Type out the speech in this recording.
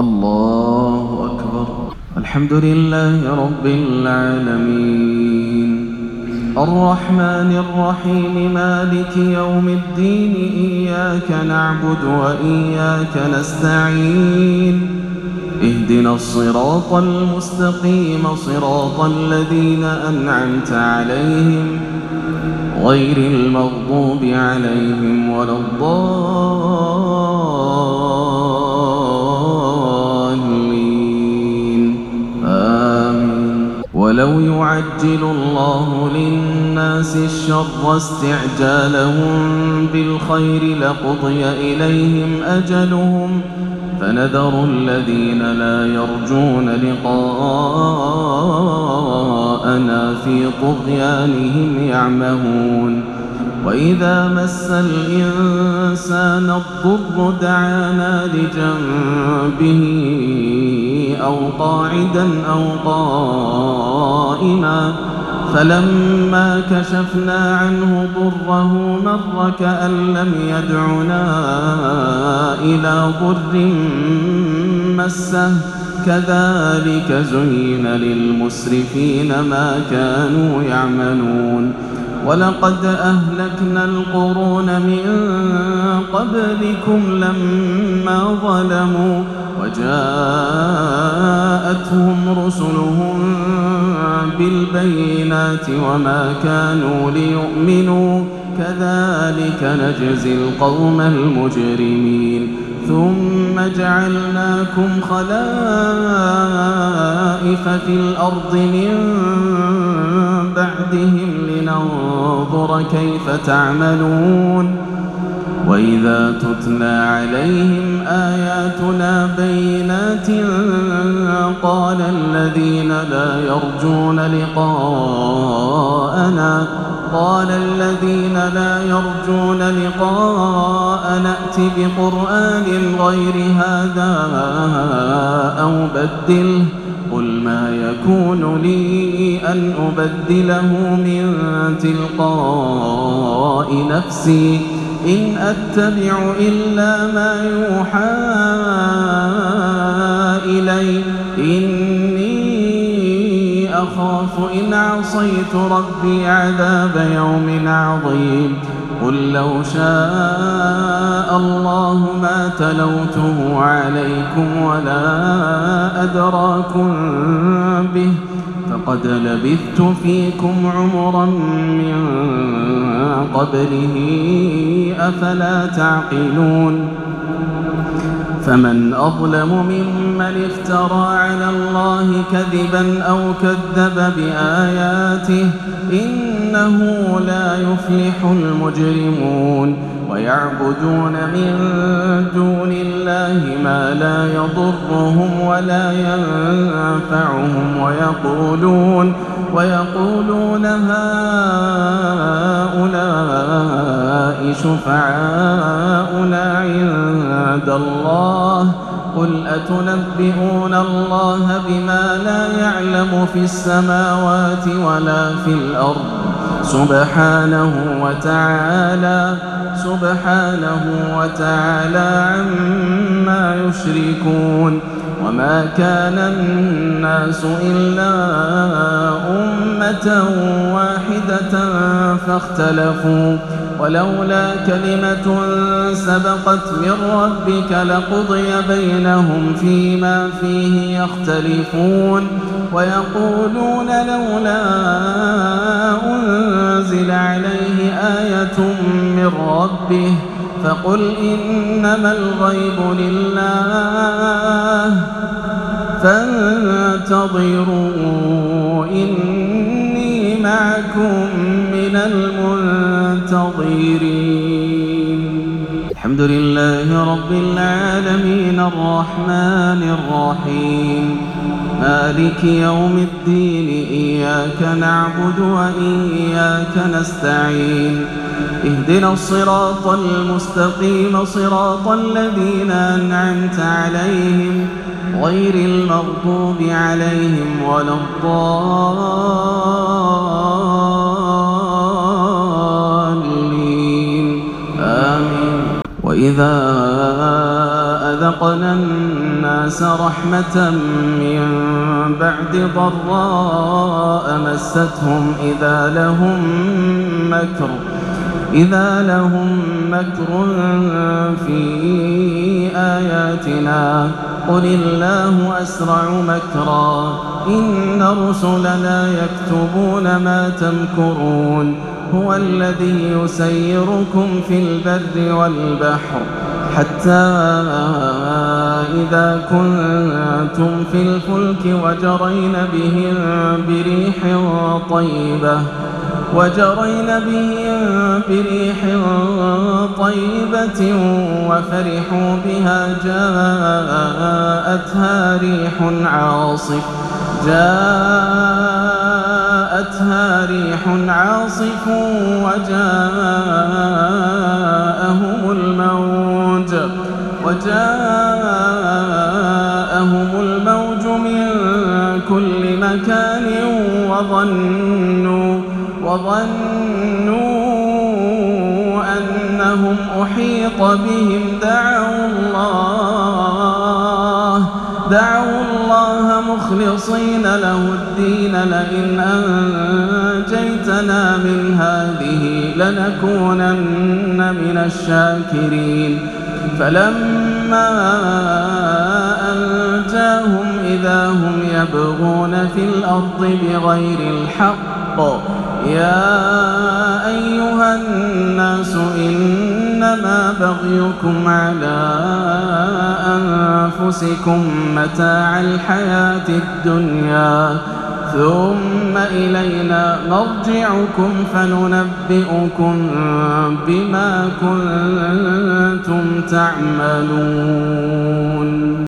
الله أكبر. الحمد لله رب العالمين الرحمن الرحيم مالك يوم الدين إياك نعبد وإياك نستعين اهدنا الصراط المستقيم صراط الذين أنعمت عليهم غير المغضوب عليهم ولا الضالين آمين. ولو يعجل الله للناس الشر استعجالهم بالخير لقضي إليهم أجلهم فنذر الذين لا يرجون لقاءنا في طغيانهم يعمهون. وإذا مس الإنسان الضر دعانا لجنبه أو قاعدا أو قائما فلما كشفنا عنه ضره مر كأن لم يدعنا إلى ضر مسه كذلك زين للمسرفين ما كانوا يعملون. ولقد أهلكنا القرون من قبلكم لما ظلموا وجاءتهم رسلهم بالبينات وما كانوا ليؤمنوا كذلك نجزي القوم المجرمين. ثم جعلناكم خلائف في الأرض من بعدهم لننظر كيف تعملون. وإذا تتلى عليهم آياتنا بينات قال الذين لا يرجون لقاءنا ائت بقرآن غير هذا أو بدله قل ما يكون لي أن أبدله من تلقاء نفسي إن أتبع إلا ما يوحى إلي إني أخاف إن عصيت ربي عذاب يوم عظيم. قل لو شاء الله ما تلوته عليكم ولا أدراكم به فقد لبثت فيكم عمرا من قبله أفلا تعقلون. فمن أظلم ممن افترى على الله كذبا أو كذب بآياته إنه لا يفلح المجرمون. ويعبدون من دون الله ما لا يضرهم ولا ينفعهم ويقولون هؤلاء شفعاؤنا عند الله قل أتنبئون الله بما لا يعلم في السماوات ولا في الأرض سبحانه وتعالى عما يشركون. وما كان الناس إلا أمة واحدة فاختلفوا ولولا كلمة سبقت من ربك لقضي بينهم فيما فيه يختلفون. ويقولون لولا أنزل عليه آية من ربه فقل إنما الغيب لله فانتظروا إني معكم من المنتظرين. الحمد لله رب العالمين الرحمن الرحيم مالك يوم الدين إياك نعبد وإياك نستعين اهدنا الصراط المستقيم صراط الذين أنعمت عليهم غير المغضوب عليهم ولا الضالين آمين. وإذا أذقنا الناس رحمة من بعد ضراء مستهم إذا لهم مكر في آياتنا قل الله أسرع مكرا إن رسلنا يكتبون ما تمكرون هو الذي يسيركم في البر والبحر حتى إذا كنتم في الفلك وجرين بهم بريح طيبة وفرحوا بها جاءتها ريح عاصف وجاءهم الموج من كل مكان وظنوا أنهم أحيط بهم دعوا الله مخلصين له الدين لئن أنجيتنا من هذه لنكونن من الشاكرين فلما أنجاهم إذا هم يبغون في الأرض بغير الحق يا أيها الناس إنما بغيكم على أنفسكم متاع الحياة الدنيا ثم إلينا مرجعكم فننبئكم بما كنتم تعملون.